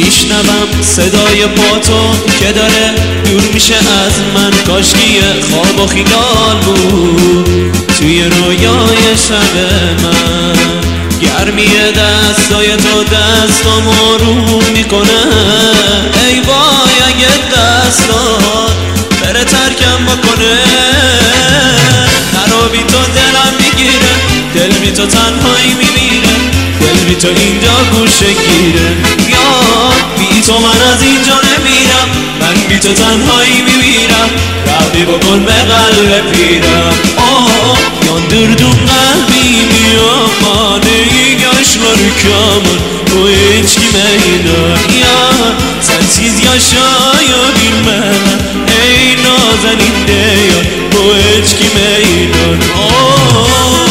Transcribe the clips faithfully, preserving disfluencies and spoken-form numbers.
میشنوم صدای پاتو که داره دور میشه از من، کاشکی خواب و خیال بود توی رویای شب من. گرمی دستای تو دستم آروم میکنه، ای وای اگه دستات بره ترکم بکنه. نرو بی تو دلم میگیره، دل بی تو تنهایی میمیره، دل بی تو اینجا گوشه گیره. یا بی تو من از اینجا نمیرم، من بی تو تنهایی میمیرم. ربی بکن به قلب پیرم، آه یان دردون قلبی میامانه ایگاش مرکامون و هیچ کی مینان. یا sensiz yaşayabilmem ey nazenin değer bu hiç kime inan. Oh.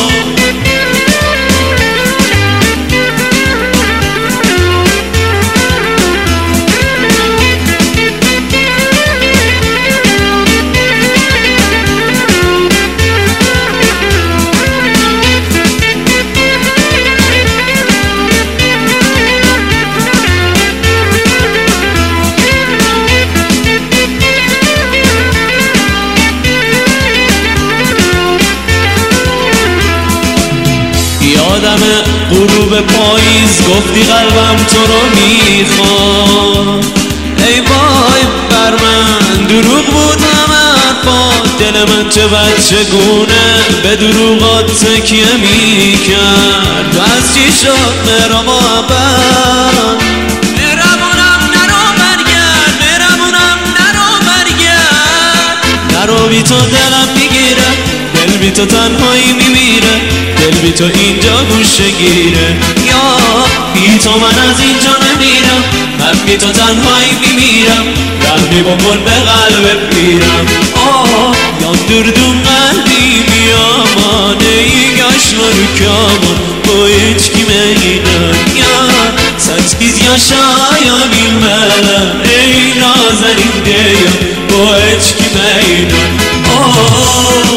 یادم غروب پاییز گفتی قلبم تو رو میخواد. ای وای بر من دروغ بود همه حرفات، دل من چه بچگونه به دروغات تکیه میکرد. و از چی شد مهرا محبت، مهربونم نرو برگرد، مهربونم نرو برگرد. نرو بی تو دلم میگیره، دل بی تو تنهایی میمیره، دل بی تو اینجا گوشه گیره. یا بی تو من از اینجا نمیرم، من بی تو تنهایی میمیرم. رحمی بکن به قلب پیرم، آه یان دردون قلبی میامانه ایگاش مرکامون با هیچ کی مینان. یا sensiz yaşayabilmem ey nazenin değer bu hiç kime inan. Oh.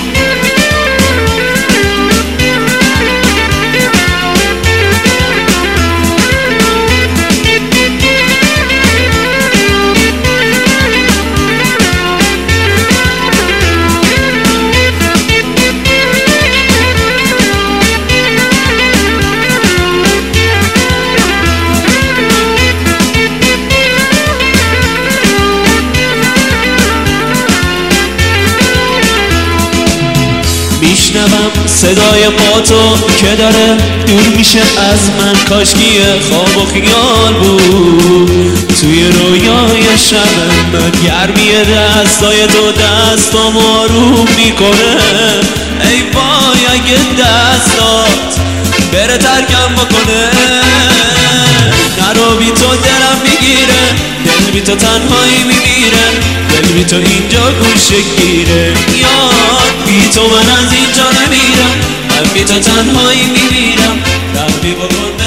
میشنوم صدای پاتو که داره دور میشه از من، کاشکی خواب و خیال بود توی رویای شب من. گرمی دستای تو دستم آروم میکنه، ای وای اگه دستات بره ترکم بکنه. نرو بی تو دلم میگیره، دل بی تو تنهایی میمیره، دل بی تو اینجا گوشه گیره. یا بی تو من از اینجا نمیرم، من بی تو تنهایی میمیرم. رحمی بکن